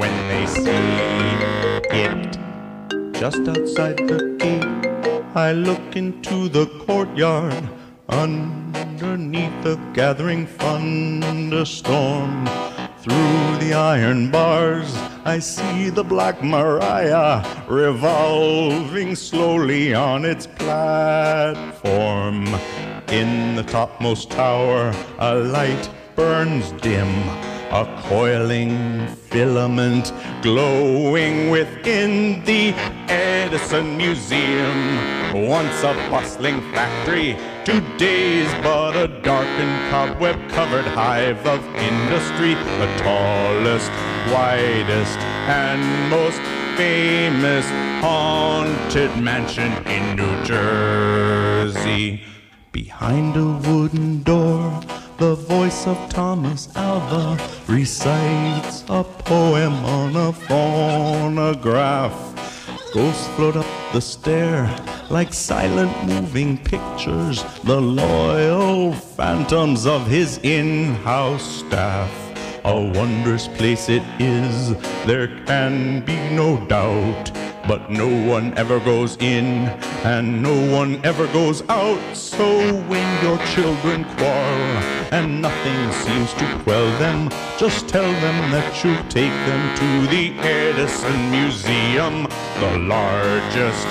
when they see it. Just outside the gate, I look into the courtyard. Underneath the gathering thunderstorm, through the iron bars, I see the Black Maria revolving slowly on its platform. In the topmost tower, a light burns dim, a coiling filament glowing within the Edison Museum. Once a bustling factory, today's but a darkened cobweb-covered hive of industry, the tallest, widest, and most famous haunted mansion in New Jersey. Behind a wooden door, the voice of Thomas Alva recites a poem on a phonograph. Ghosts float up the stair like silent moving pictures, the loyal phantoms of his in-house staff. A wondrous place it is, there can be no doubt, but no one ever goes in and no one ever goes out. So when your children quarrel and nothing seems to quell them, just tell them that you'll take them to the Edison Museum, the largest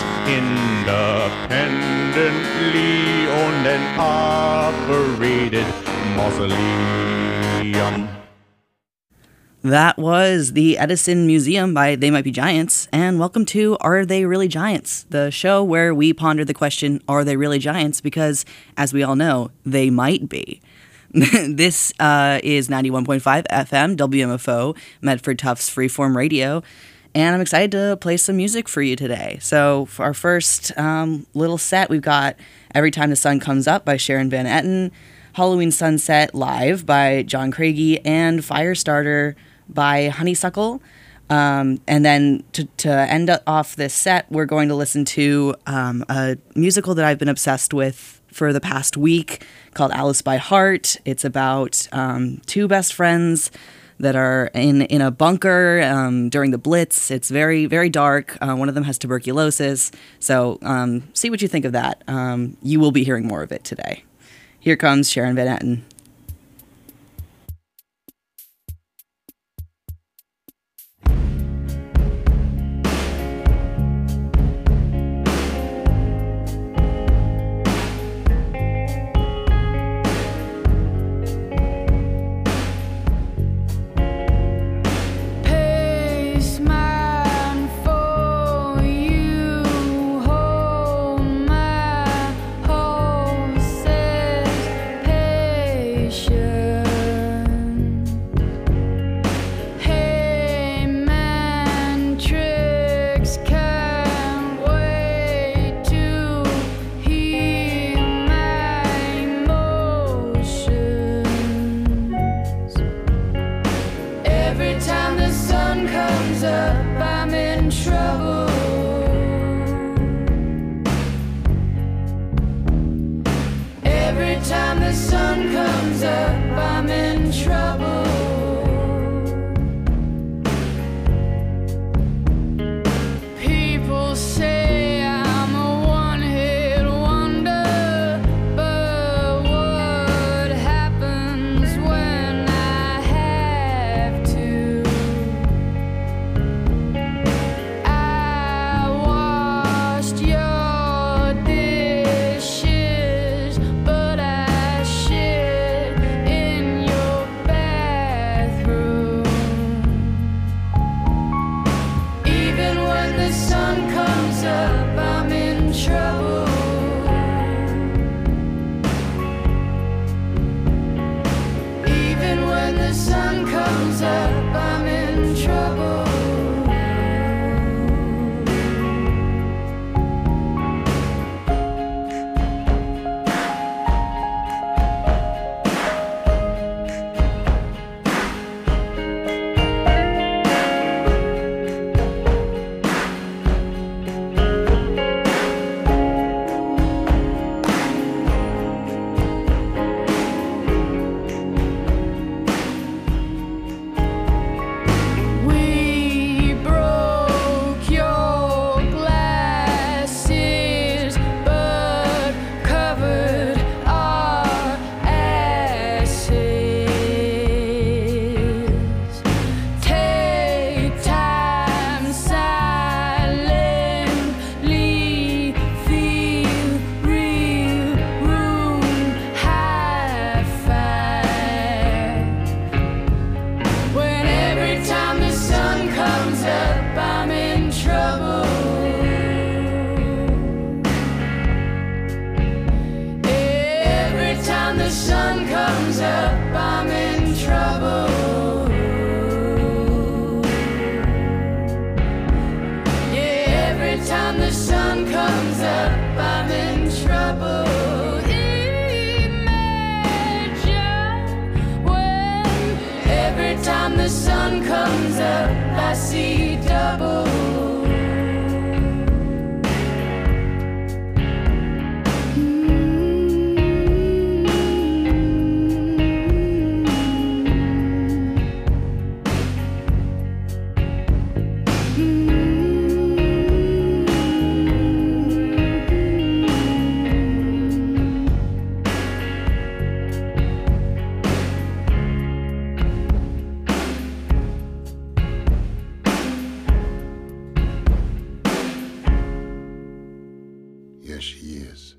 independently owned and operated mausoleum. That was the Edison Museum by They Might Be Giants, and welcome to Are They Really Giants, the show where we ponder the question, are they really giants? Because, as we all know, they might be. This is 91.5 FM, WMFO, Medford Tufts Freeform Radio, and I'm excited to play some music for you today. So for our first little set, we've got Every Time the Sun Comes Up by Sharon Van Etten, Halloween Sunset Live by John Craigie, and Firestarter by Honeysuckle. And then to end off this set, we're going to listen to a musical that I've been obsessed with for the past week called Alice by Heart. It's about two best friends that are in a bunker during the Blitz. It's very, very dark. One of them has tuberculosis. So see what you think of that. You will be hearing more of it today. Here comes Sharon Van Etten. Hold my horses, see double. Yes, she is.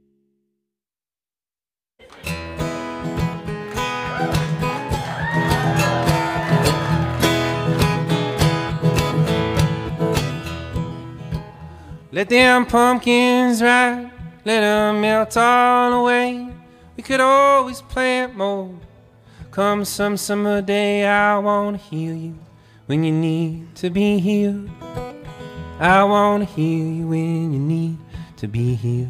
Let them pumpkins ride, let them melt all away. We could always plant more. Come some summer day, I wanna heal you when you need to be healed. I wanna heal you when you need to be healed.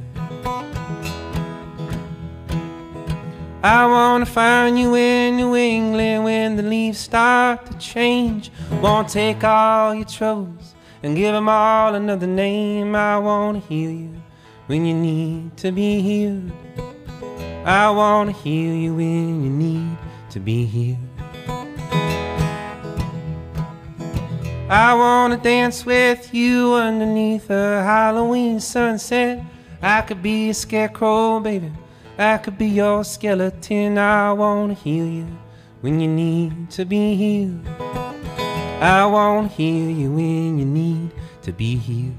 I wanna find you in New England when the leaves start to change. Won't take all your troubles and give them all another name. I wanna heal you when you need to be healed. I wanna heal you when you need to be healed. I wanna dance with you underneath a Halloween sunset. I could be a scarecrow, baby, I could be your skeleton. I wanna heal you when you need to be healed. I wanna heal you when you need to be healed.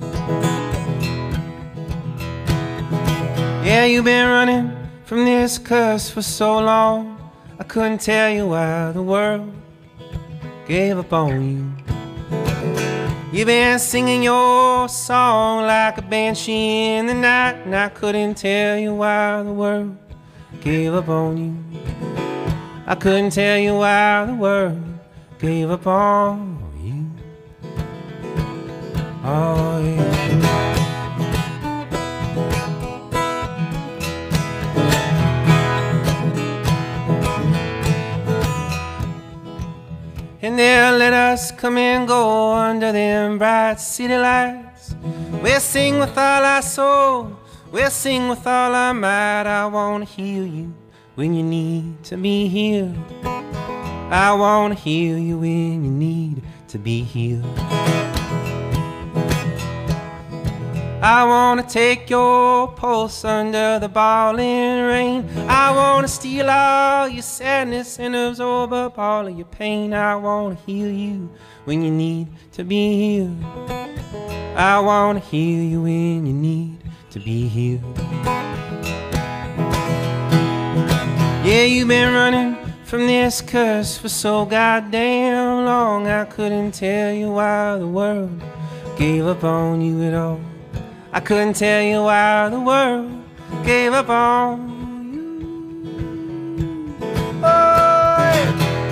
Yeah, you've been running from this curse for so long, I couldn't tell you why the world gave up on you. You've been singing your song like a banshee in the night, and I couldn't tell you why the world gave up on you. I couldn't tell you why the world gave up on you. Oh yeah. And they'll let us come and go under them bright city lights. We'll sing with all our soul, we'll sing with all our might. I wanna heal you when you need to be healed. I wanna heal you when you need to be healed. I wanna take your pulse under the balling rain. I wanna steal all your sadness and absorb up all of your pain. I wanna heal you when you need to be healed. I wanna heal you when you need to be healed. Yeah, you've been running from this curse for so goddamn long, I couldn't tell you why the world gave up on you at all. I couldn't tell you why the world gave up on you. Oh, yeah.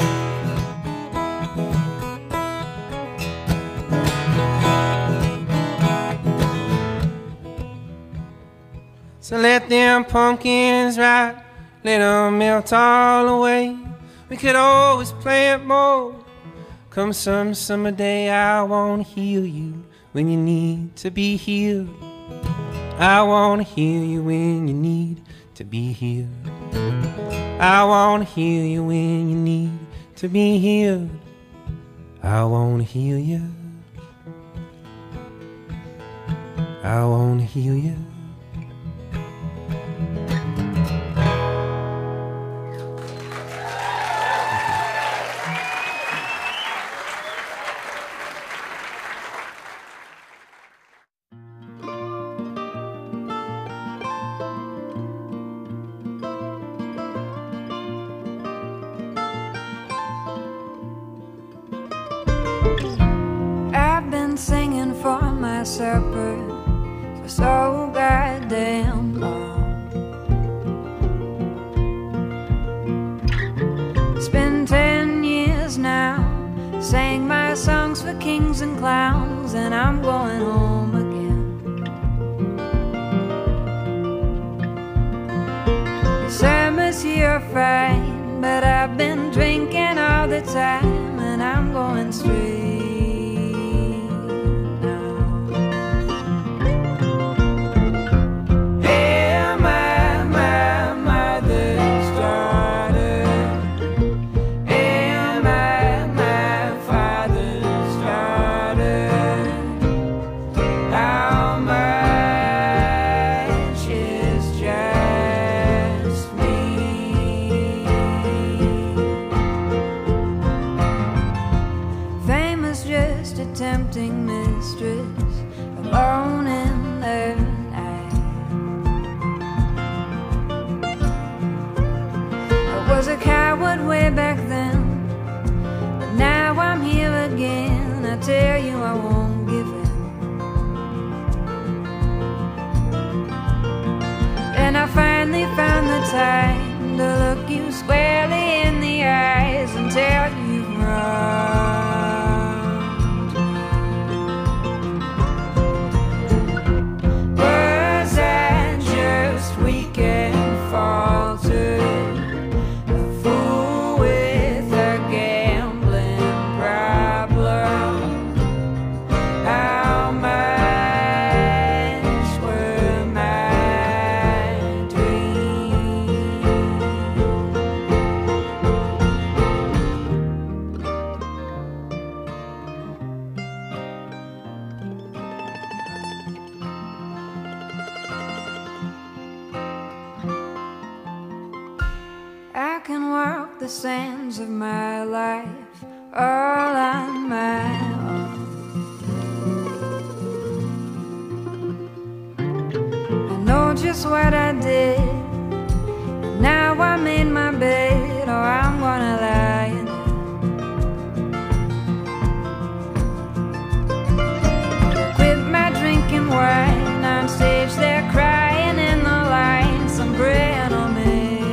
So let them pumpkins rot, let them melt all away. We could always plant more. Come some summer day, I wanna heal you when you need to be healed. I wanna heal you when you need to be healed. I wanna heal you when you need to be healed. I wanna heal you. I wanna heal you. I've been singing for my supper for so goddamn long. It's been 10 years now, sang my songs for kings and clowns, and I'm going home again. The summer's here fine, but I've been drinking all the time, and I'm going straight was just a tempting mistress, alone in the night. I was a coward way back then, but now I'm here again. I tell you I won't give in. And I finally found the time to look you squarely in the eyes and tell you wrong. Was I just weak and faltered, a fool with a gambling problem? How much were my dreams? I can walk the sands of my life all on my own. I know just what I did. Now I'm in my bed, or I'm gonna lie in it. Quit my drinking wine on stage, they're crying in the line. Some bread on me.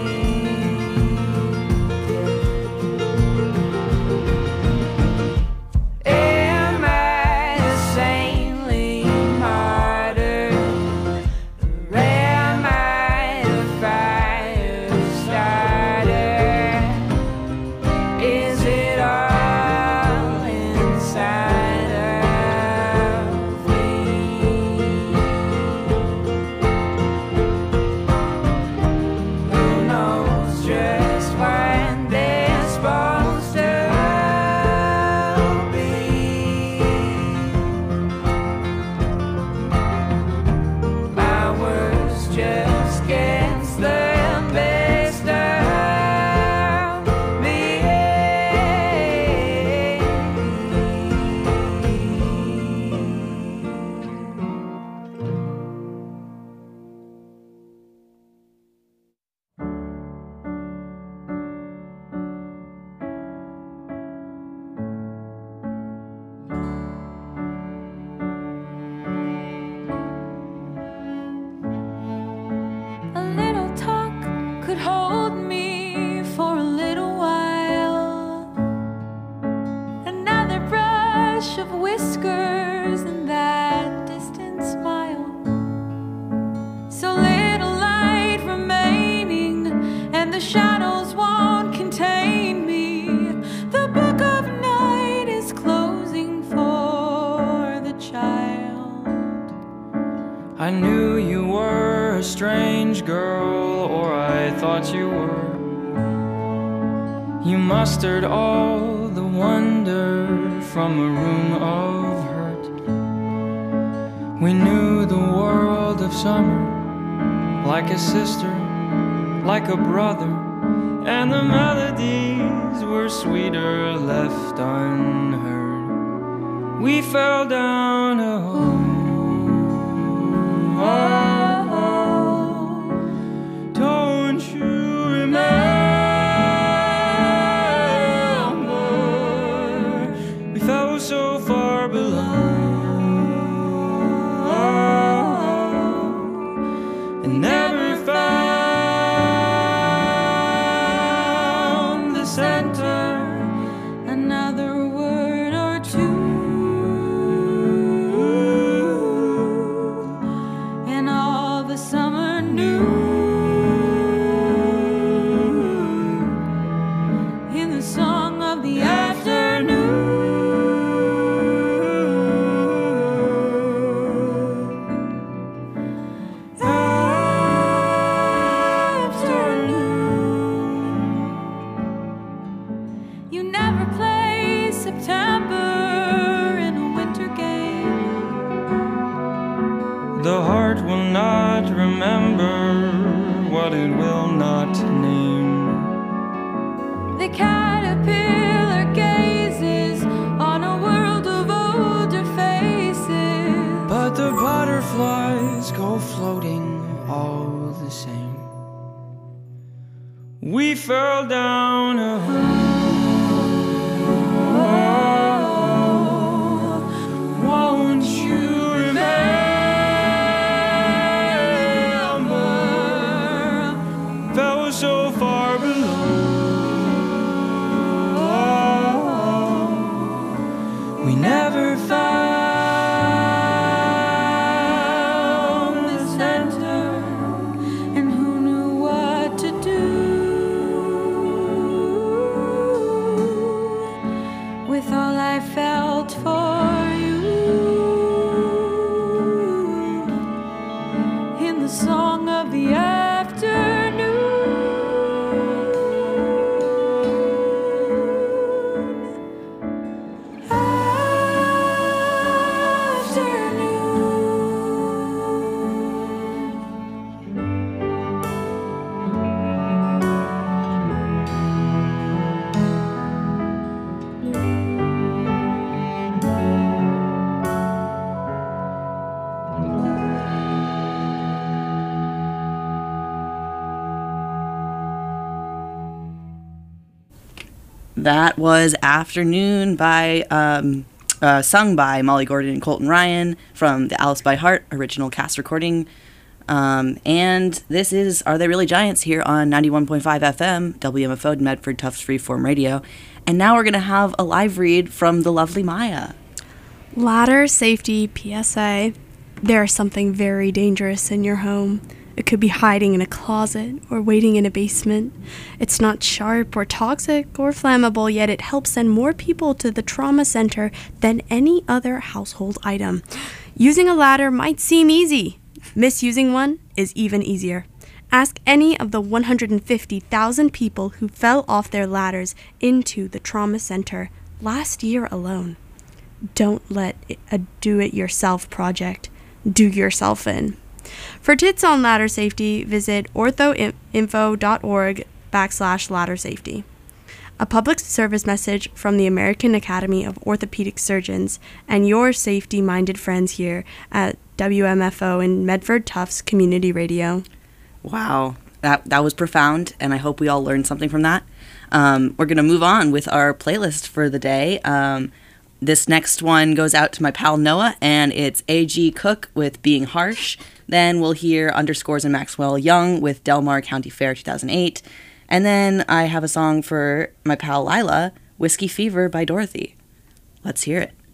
Am I a saintly martyr, or am I a fire starter? Is it all inside of me? Who knows just when they're supposed to be? My words just gets the best of me. A little talk could hold me for a little while. Another brush of whiskers and that distant smile. So little light remaining, and the shadows won't contain me. The book of night is closing for the child. I knew you were a strange girl, or I thought you were. You mustered all the wonder from a room of hurt. We knew the world of summer like a sister, like a brother, and the melodies were sweeter left unheard. We fell down a hole. Don't you remember? We fell so far below and never found the center. Another word or two, and all the summer knew. In the song of the afternoon, you never play September in a winter game. The heart will not remember what it will not name. The caterpillar gazes on a world we fell down a hole. Won't you remember? Fell so far below. We never found the center, And who knew what to do with all I felt for you in the song of the afternoon. That was Afternoon by sung by Molly Gordon and Colton Ryan from the Alice by Heart original cast recording. And this is Are They Really Giants here on 91.5 FM, WMFO, Medford Tufts Freeform Radio. And now we're going to have a live read from the lovely Maya. Ladder safety PSA. There is something very dangerous in your home. It could be hiding in a closet or waiting in a basement. It's not sharp or toxic or flammable, yet it helps send more people to the trauma center than any other household item. Using a ladder might seem easy. Misusing one is even easier. Ask any of the 150,000 people who fell off their ladders into the trauma center last year alone. Don't let a do-it-yourself project do yourself in. For tips on ladder safety, visit orthoinfo.org/ladder safety. A public service message from the American Academy of Orthopedic Surgeons and your safety-minded friends here at WMFO and Medford Tufts Community Radio. Wow, that was profound, and I hope we all learned something from that. We're going to move on with our playlist for the day. This next one goes out to my pal Noah, and it's A.G. Cook with Being Harsh. Then we'll hear Underscores and Maxwell Young with Delmar County Fair 2008. And then I have a song for my pal Lila, Whiskey Fever by Dorothy. Let's hear it.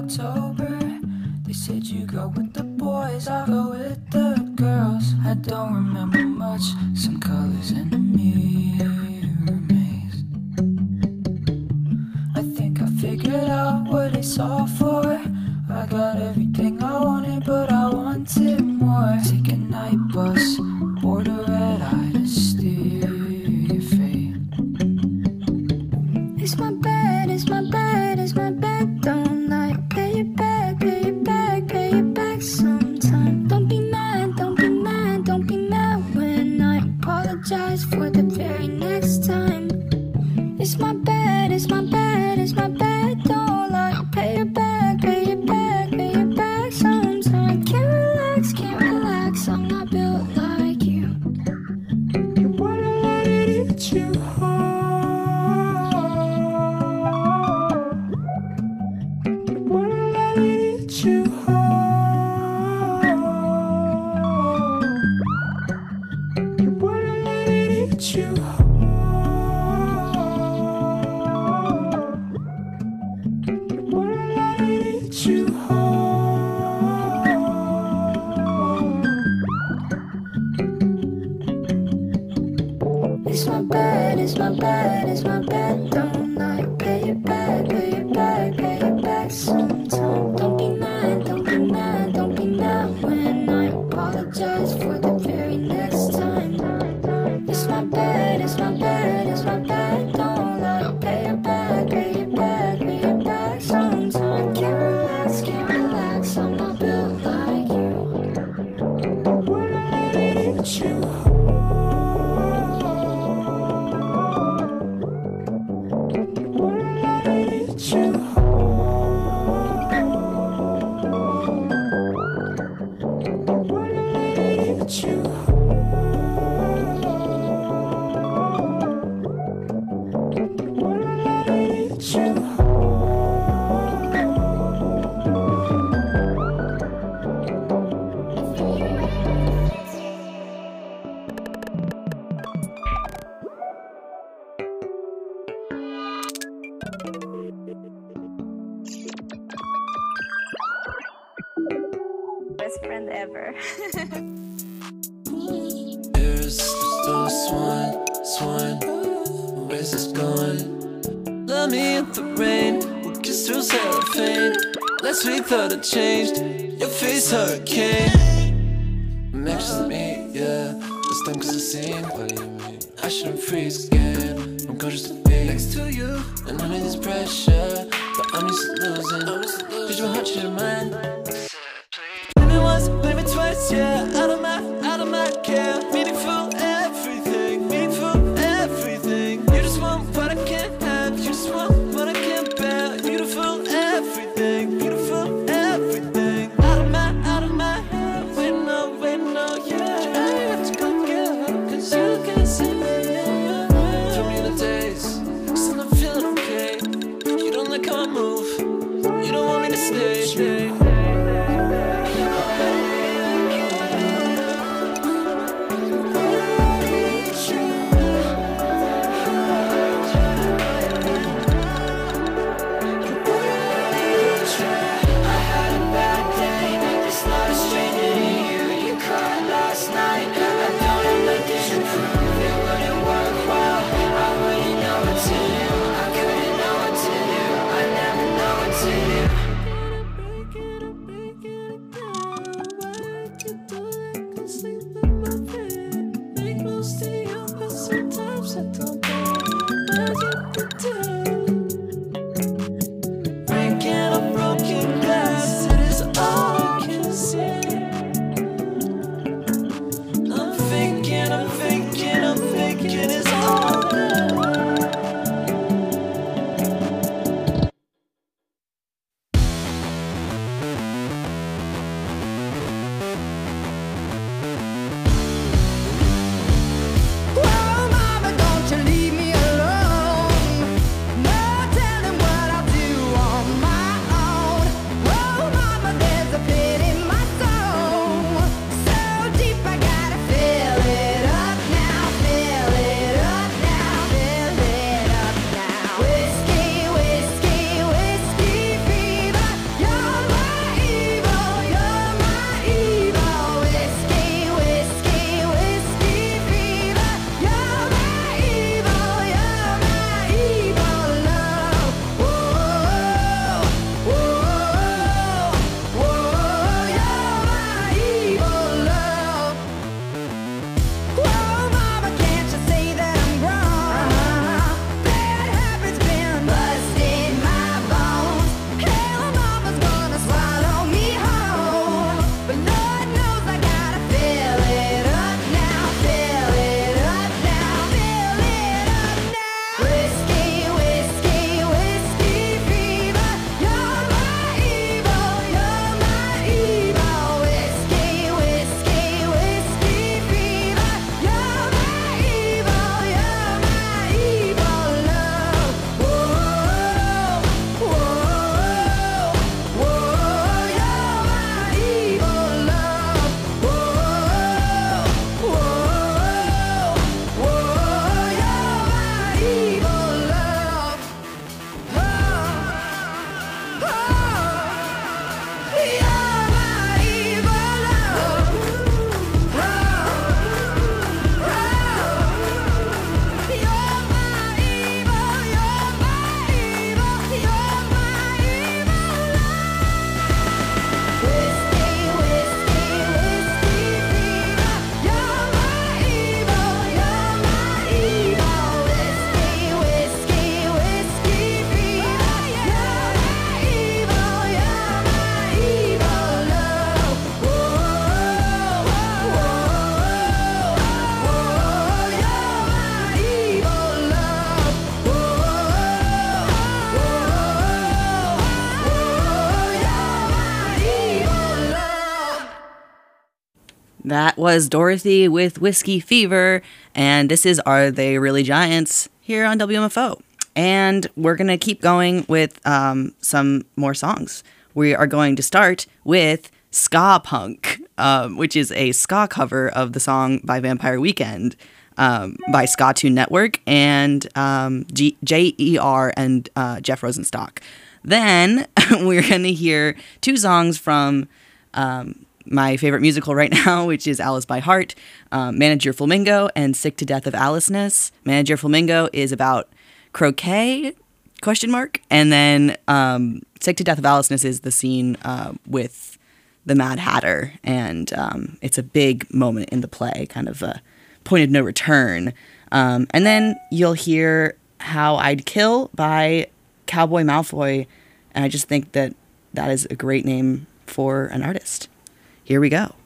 October. They said you go with the boys, I'll go with the girls. I don't remember much, some colors in the mirror maze. I think I figured out what it's all for. I got everything I wanted, but I wanted more. Take a night bus, board a red eye to steer your fate. It's my bed, it's my bed, it's my bed, don't lie. Pay it back, pay it back, pay it back sometime. Don't be mad, don't be mad, don't be mad when I apologize for the very next time. It's my bed, it's my bed, it's my bed, don't lie. Pay it back, pay it back, pay it back sometime. Can't relax, I'm not built like you. You wanna let it eat you hard. You wanna let it eat you hard. You wanna let it eat you hard. You wanna let it eat you hard. It's my bed, it's my bed, it's my bed, don't lie. Pay it back, pay it back, pay it back sometime. Don't be mad, don't be mad, don't be mad when I apologize for the very next time. It's my bed, it's my bed, it's my bed, don't lie. Pay it back, pay it back, pay it back sometime. Can't relax, I'm not built like you. Wanna let it eat you hard. Wanna let it eat you hard. Wanna let it eat you hard. Wanna let it eat you hard. Best friend ever. There's still a swan, where's this going? Love me in the rain, we kiss through cellophane. Last week thought it changed, your face hurricane. I'm anxious to meet, yeah, this time cause I seen. What do you mean? I shouldn't freeze again, I'm conscious to be next to you. And under this pressure, but I'm used to losing. Did my heart, change your mind? Play me once, play me twice, yeah. Out of my care. Meaningful everything, meaningful everything. You just want what I can't have, you just want what I can't bear. Beautiful everything, beautiful everything. Out of my head, wait no, yeah. I have to come get her, cause you can't see me. From you the days, cause I'm not feeling okay. You don't like how I move, you don't want me to stay. That was Dorothy with Whiskey Fever, and this is Are They Really Giants here on WMFO. And we're going to keep going with some more songs. We are going to start with Ska Punk, which is a ska cover of the song by Vampire Weekend by Ska Tune Network and J.E.R. and Jeff Rosenstock. Then we're going to hear two songs from my favorite musical right now, which is Alice by Heart, Manage Your Flamingo, and Sick to Death of Aliceness. Manage Your Flamingo is about croquet, ? And then Sick to Death of Aliceness is the scene with the Mad Hatter, and it's a big moment in the play, kind of a point of no return. And then you'll hear How I'd Kill by Cowboy Malfoy, and I just think that that is a great name for an artist. Here we go.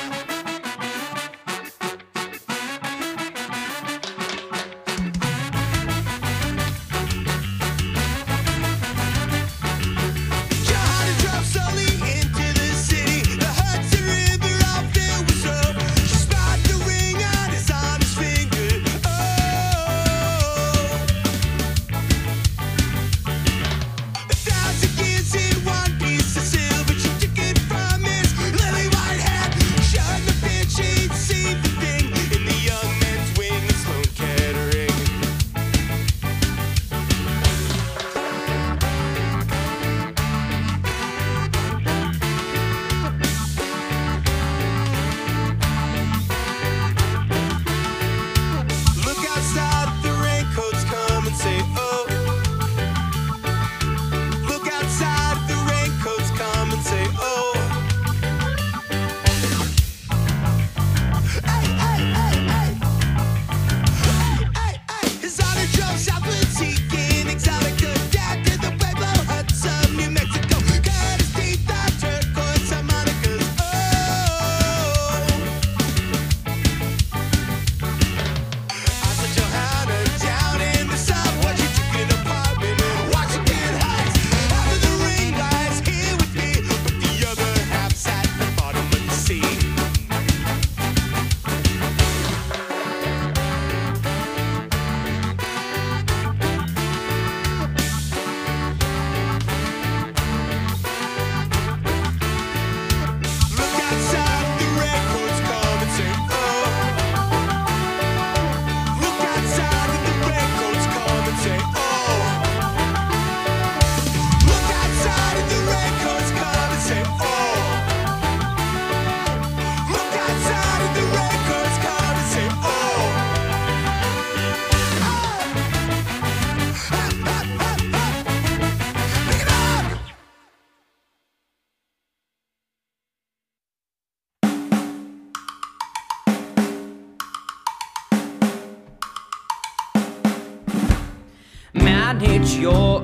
Manage your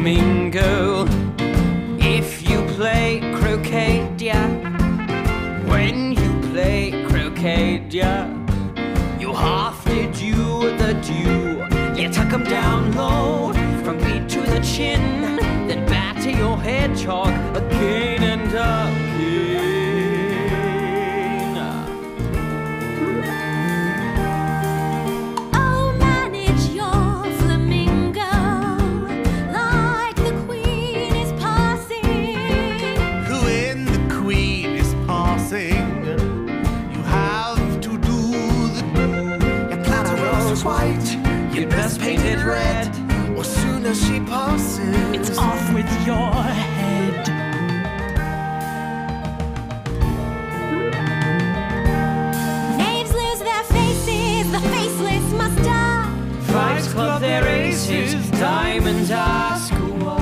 flamingo if you play croquet, dear. When you play croquet, dear, you half did you the dew. You tuck 'em down low from feet to the chin, then batter your hedgehog again and again. White, you'd best paint it red, or soon as she passes, it's off with your head. Knaves lose their faces, the faceless must die. Fives club their aces, diamonds ask why.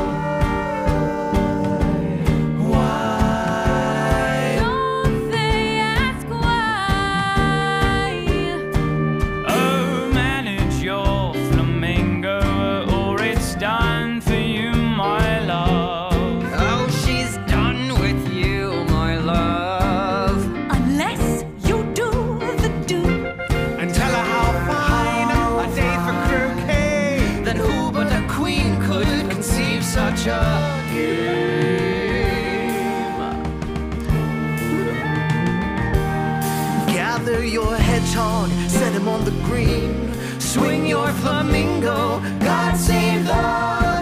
Don't they ask why? Oh, manage your flamingo, or it's done for you, my love. Oh, she's done with you, my love. Unless you do the do. And tell her how fine a day for croquet. Then who but a queen could conceive such a game? gather your hedgehog, set him on the green. Swing your flamingo, God save the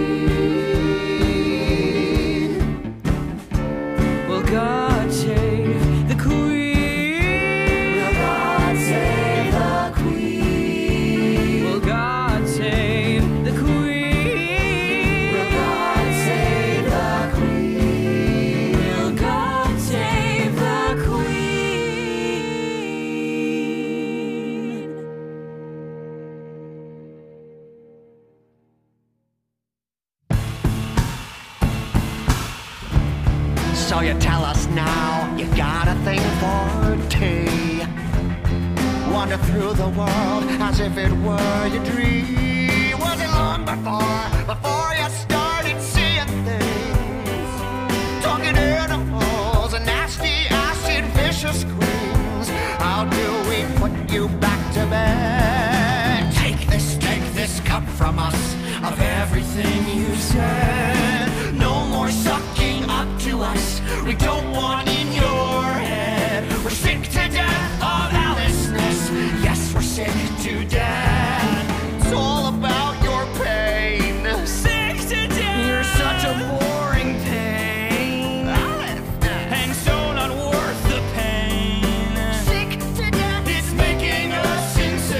Queen. Will God save the Queen? Will God save the Queen? Will God save the Queen? Will God save the Queen? Will God save the Queen? So you tell us now you got a thing for tea. Wander through the world as if it were your dream. Was it long before you started seeing things? Talking animals and nasty acid vicious screams. How do we put you back to bed? Take this cup from us of everything you said. No more sucking up to us. We don't want in your head. We're sick to death of Aliceness. Yes, we're sick to death. It's all about your pain. Sick to death. You're such a boring pain. And so not worth the pain. Sick to death. It's making us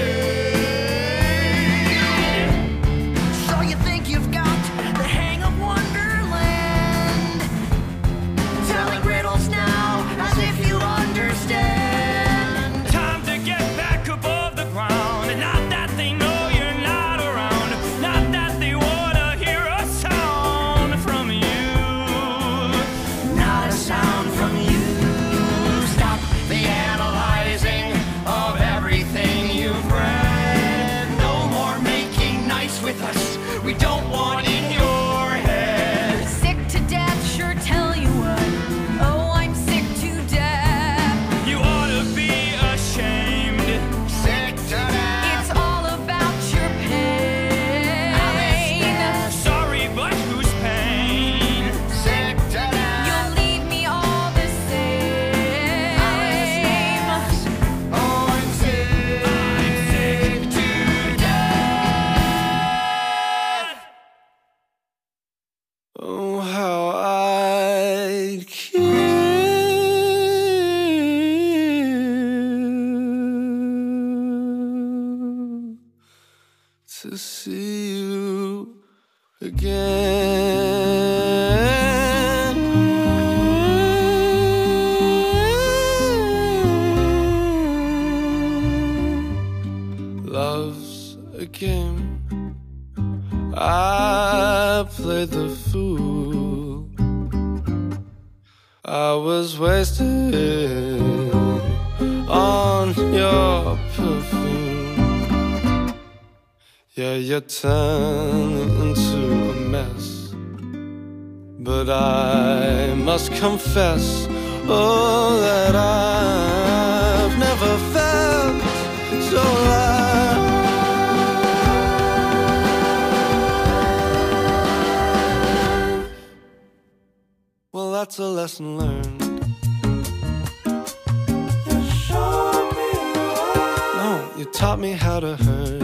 insane. So you think you've got the hang of Wonderland? Telling riddles now as if you understand. Time to get back above the ground. And not that they know you're not around. Not that they wanna hear a sound from you. Not a sound from you. Stop the analyzing of everything you've read. No more making nice with us. We don't want in your head. Sick to death, sure tell you what. Oh, I'm sick to death. You ought to be ashamed. Sick to death. It's all about your pain. Sorry, but whose pain? Sick to death. You'll leave me all the same. Oh, I'm sick to death. Oh, how I'd kill to see you again. Love's a game. I played the fool. I was wasted on your perfume. Yeah, you turned into a mess. But I must confess, oh, that I've never felt so alive. Well, that's a lesson learned. No, you taught me how to hurt.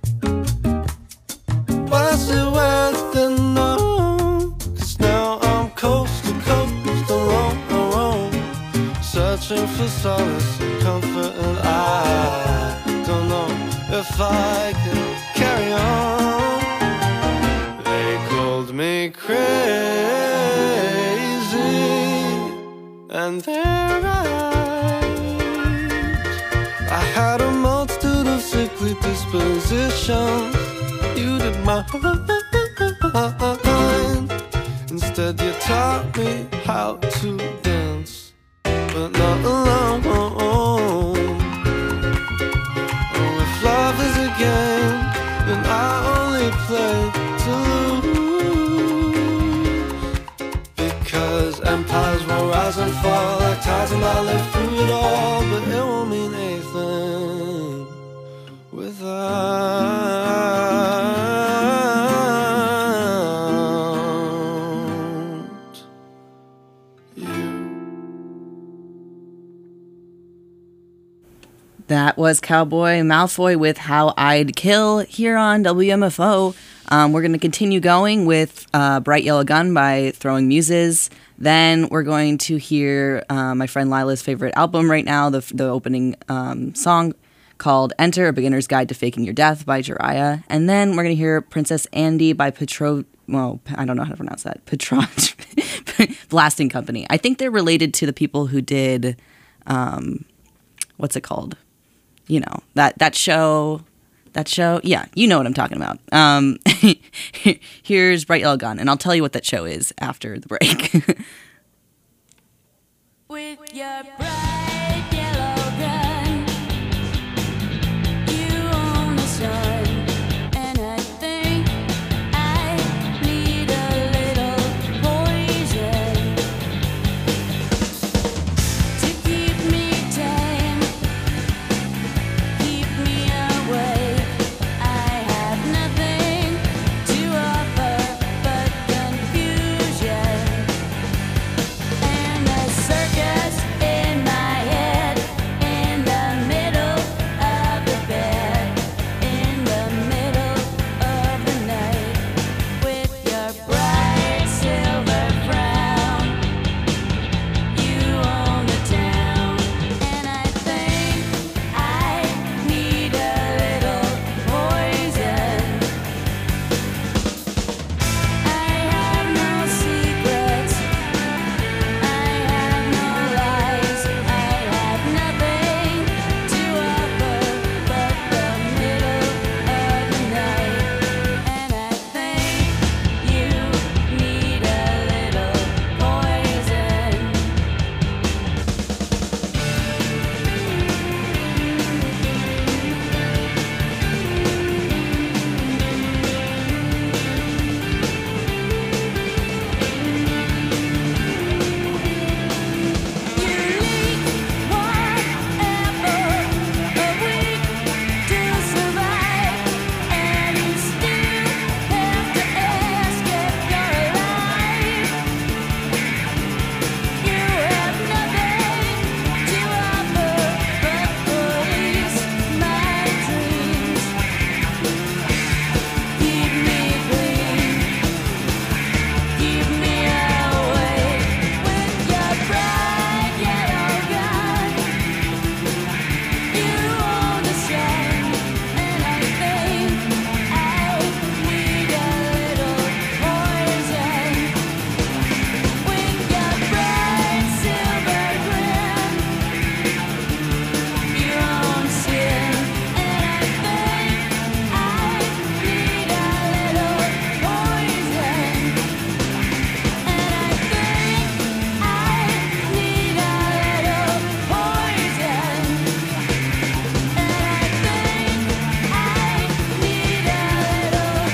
Was it worth it? No, 'cause now I'm coast to coast, alone, searching for solace and comfort, and I don't know if I can carry on. They called me crazy, and they're right. I had a multitude of sickly dispositions. You did mine. Instead, you taught me how to dance, but not alone. Oh, if love is a game, then I only play to lose. Because empires will rise and fall like tides, and I live through it all. But it won't mean anything without you. That was Cowboy Malfoy with How I'd Kill here on WMFO. We're going to continue going with Bright Yellow Gun by Throwing Muses. Then we're going to hear my friend Lila's favorite album right now, the opening song called Enter, A Beginner's Guide to Faking Your Death by Jiraiya. And then we're going to hear Princess Andy by I don't know how to pronounce that. Blasting Company. I think they're related to the people who did, what's it called? You know, that show. Yeah, you know what I'm talking about. Here's Bright Yellow Gun, and I'll tell you what that show is after the break. With your bright yellow gun, you own the sun, and I think I need a little poison to keep me tame, keep me awake. I have nothing to offer but confusion and a circus in my head, in the middle of the bed, in the middle of the night, with your bright silver frown. You own the town, and I think I need a little poison. I have no secrets, I have no lies, I have nothing to offer but the middle of the night, and I think you need a little poison. You need whatever a week to survive, and you still have to ask if you're alive. You have nothing to offer but police my dreams. Keep me clean, keep me awake with your bright yellow gun. You own the sun, and I think I need a little poison. With your bright silver grin, your own sin, and I think I need a little poison. And I think I need a little poison. And I think I need a little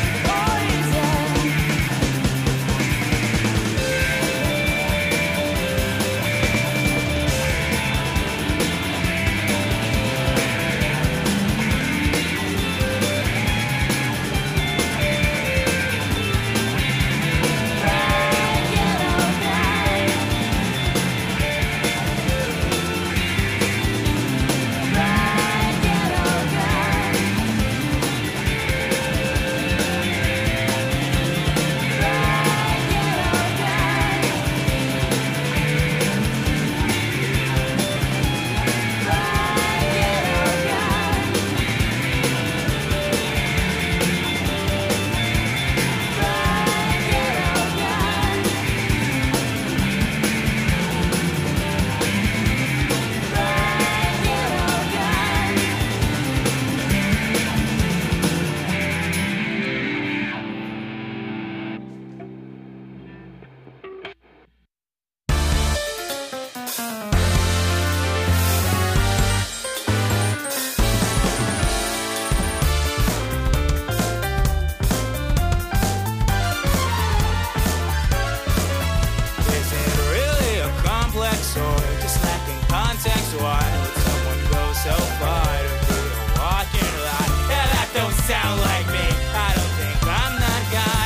Is it really a complex or just lacking context? Why would someone go so far to be a walking lie? Yeah, that don't sound like me. I don't think I'm that guy.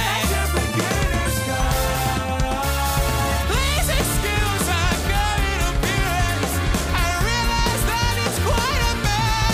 Please excuse my current appearance. I realize that it's quite a mess.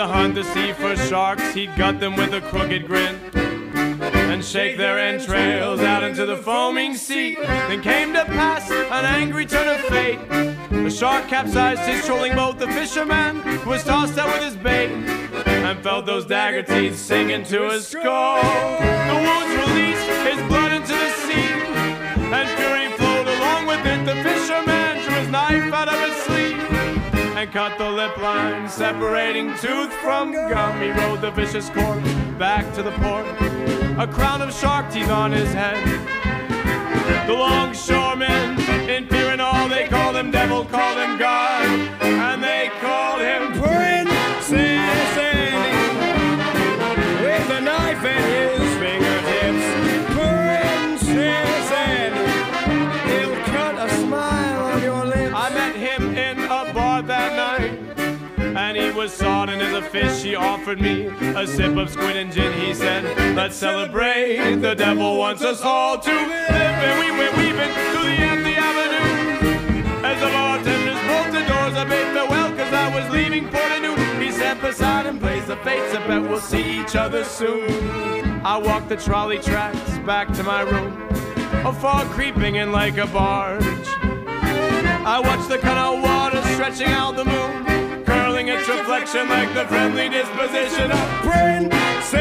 hunt the sea for sharks, he'd gut them with a crooked grin and shake their entrails out into the foaming sea. Then came to pass an angry turn of fate. The shark capsized his trolling boat. The fisherman was tossed out with his bait and felt those dagger teeth sink into his skull. The wounds released his blood into the sea, and fury flowed along with it. The fisherman drew his knife out of his sleeve and cut the lip line separating tooth from gum. He rode the vicious corpse back to the port, a crown of shark teeth on his head. The longshoremen, in fear and all, they called him devil, called him God, and they called him Princess Annie, with a knife at his fingertips. Princess Annie, he'll cut a smile on your lips. I met him in a bar that night, and he was sodden as a fish. He offered me a sip of squid and gin. He said, let's celebrate, the devil wants us all to live. And we went weaving through the empty avenue as the bartenders bolted doors. I bade farewell cause I was leaving Port at noon. He said, Poseidon plays the fates, I bet we'll see each other soon. I walked the trolley tracks back to my room, a fog creeping in like a barge. I watched the canal water stretching out the moon, curling its reflection like the friendly disposition of Princess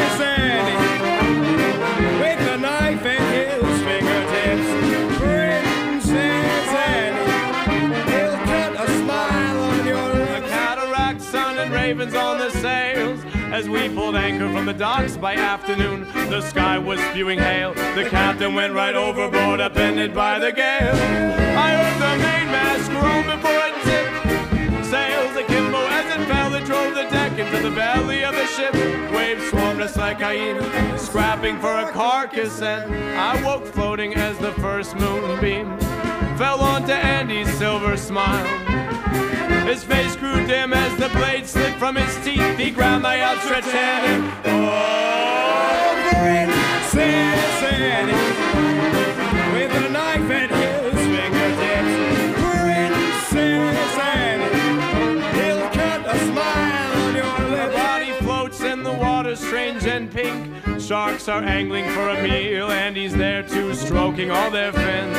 Annie, with a knife in his fingertips. Princess Annie, he'll cut a smile on your lips. A cataract, sun, and ravens on the sails. As we pulled anchor from the docks by afternoon, the sky was spewing hail. The captain went right overboard, upended by the gale. I heard the mainmast groan before it tipped, sails akimbo as it fell. It drove the deck into the belly of the ship. Waves swarmed us like hyenas, scrapping for a carcass, and I woke floating as the first moonbeam fell onto Andy's silver smile. His face grew dim as the blade slipped from his teeth. He grabbed my outstretched hand and, oh, Princess Annie, with a knife at his fingertips. Princess Annie, he'll cut a smile on your lips. Her body floats in the water, strange and pink. Sharks are angling for a meal, and he's there too, stroking all their fins.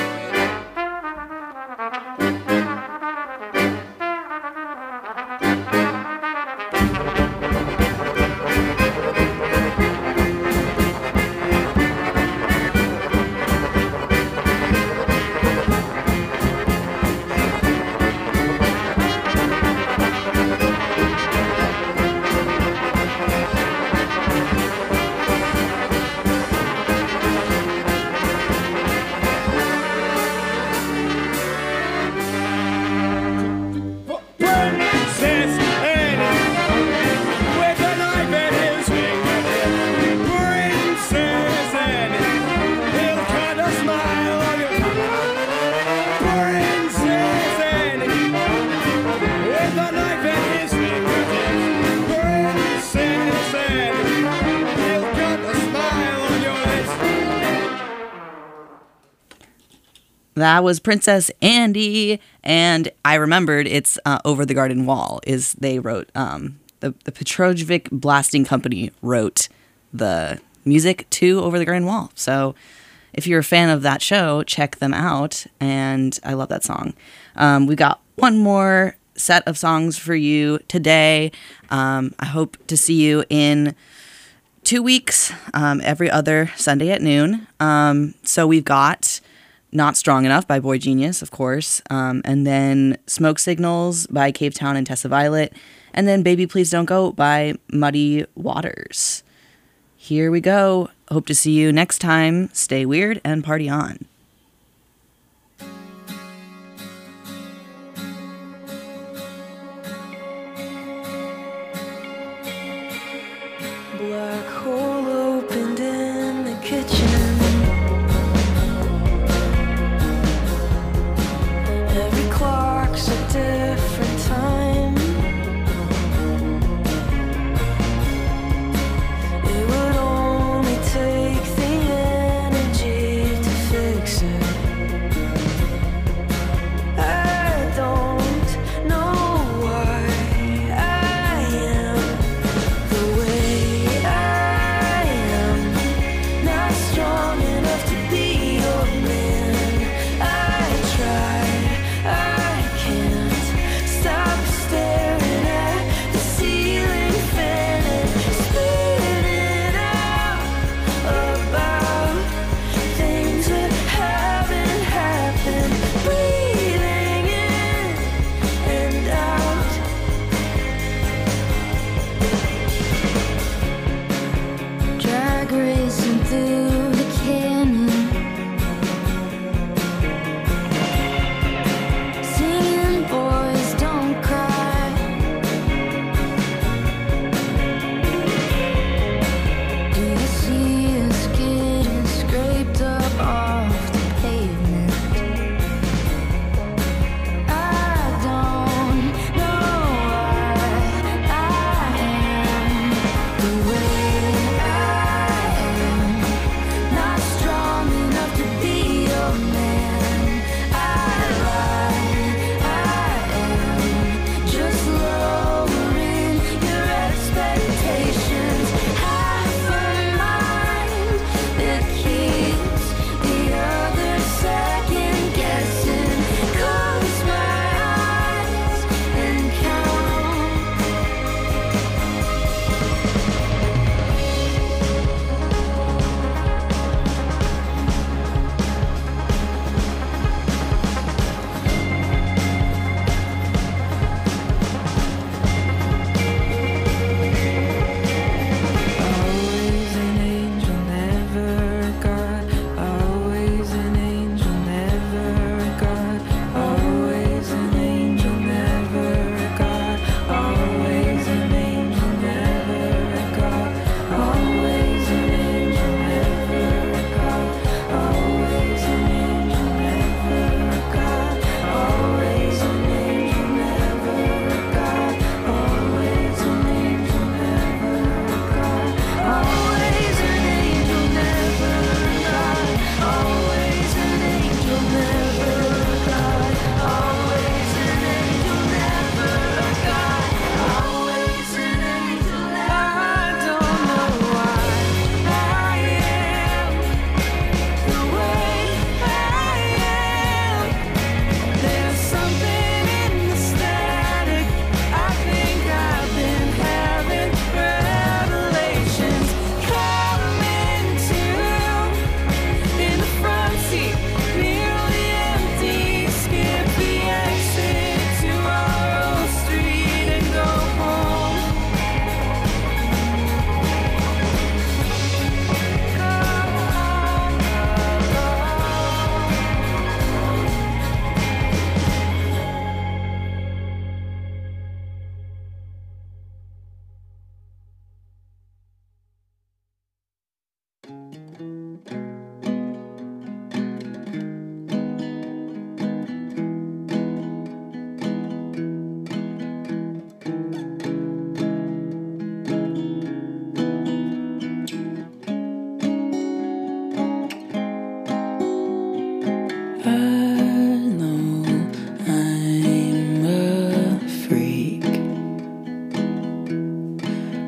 That was Princess Andy, and I remembered it's Over the Garden Wall. Is they wrote the Petrojevic Blasting Company wrote the music to Over the Garden Wall. So if you're a fan of that show, check them out. And I love that song. We got one more set of songs for you today. I hope to see you in 2 weeks, every other Sunday at noon. So we've got Not Strong Enough by Boy Genius, of course, and then Smoke Signals by Cave Town and Tessa Violet, and then Baby Please Don't Go by Muddy Waters. Here we go. Hope to see you next time. Stay weird and party on. Black hole opened in the kitchen. Every clock's a different time. It would only take the energy to fix it. I don't know why I am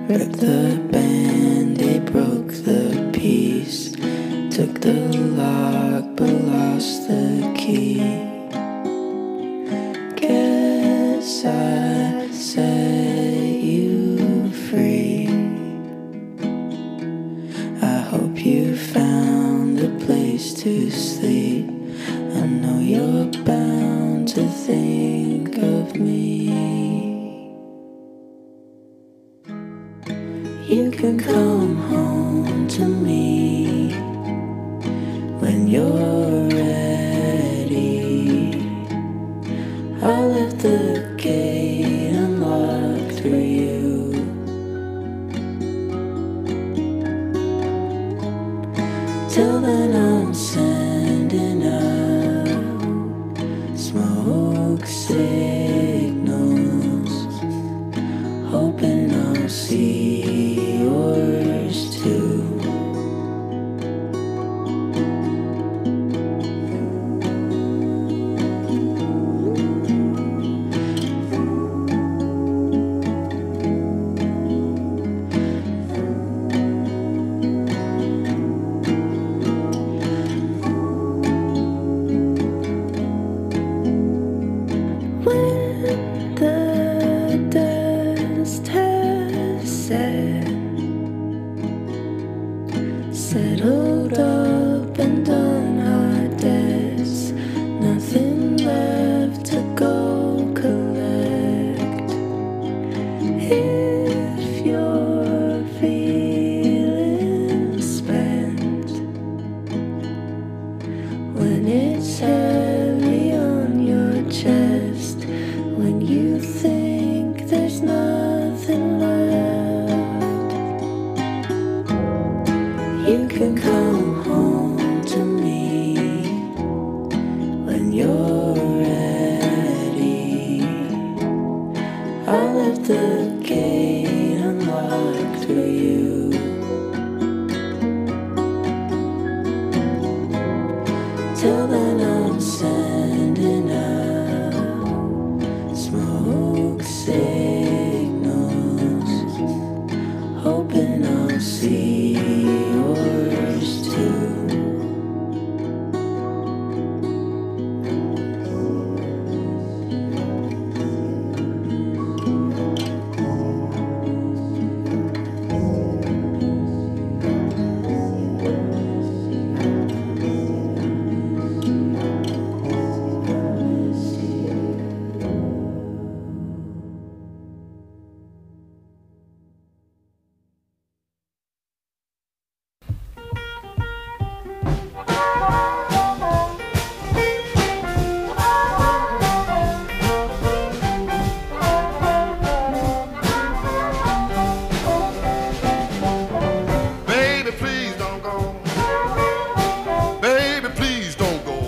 Ripped the band-aid, broke the piece. Took the lock but lost the key. Guess I set you free. I hope you found a place to sleep. I know you're bound to think of me. You can come home to me when you're ready. I left the gate unlocked for you. Till then I'm sending out smoke signals, hoping I'll see yours too. Settled up and done our debts, nothing left to go collect. If you're feeling spent, when it's heavy on your chest, when you think there's nothing left, you can come home to me when you're ready. I left the gate unlocked for you. Till then I'm sending out smoke signals, hoping I'll see yours too. Baby, please don't go. Baby, please don't go.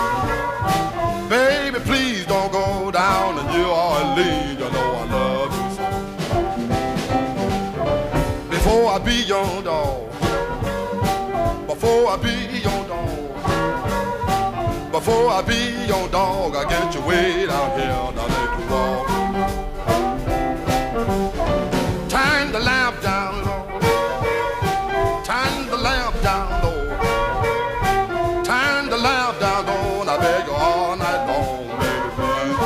Baby, please don't go down to New Orleans. You know I love you so. Before I be your dog. Before I be your dog. Before I be your dog, I get you way down here. Now let you walk. Turn the lamp down low. Turn the lamp down low. Turn the lamp down low. And I beg you all night long, baby, please.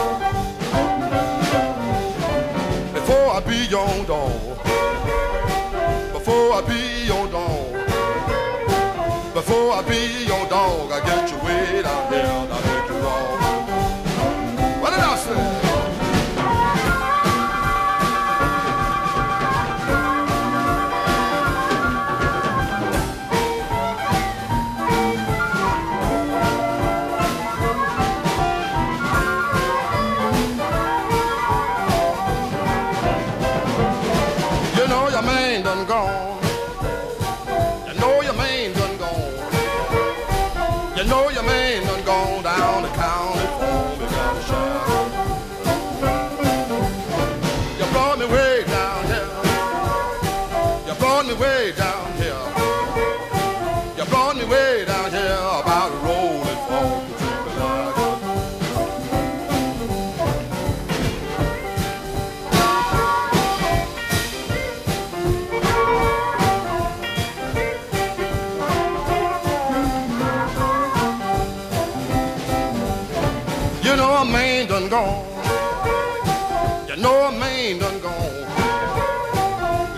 Before I be your dog. Before I be your dog. Before I be your dog, I get you way down here. Now let you walk. What did I say? You know your man done gone. You know your man done gone. You know your man done gone down the county for me, got a shot. You brought me way down here. You brought me way down here. You brought me way down here about a rolling for the triple line.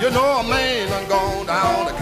You know a man done gone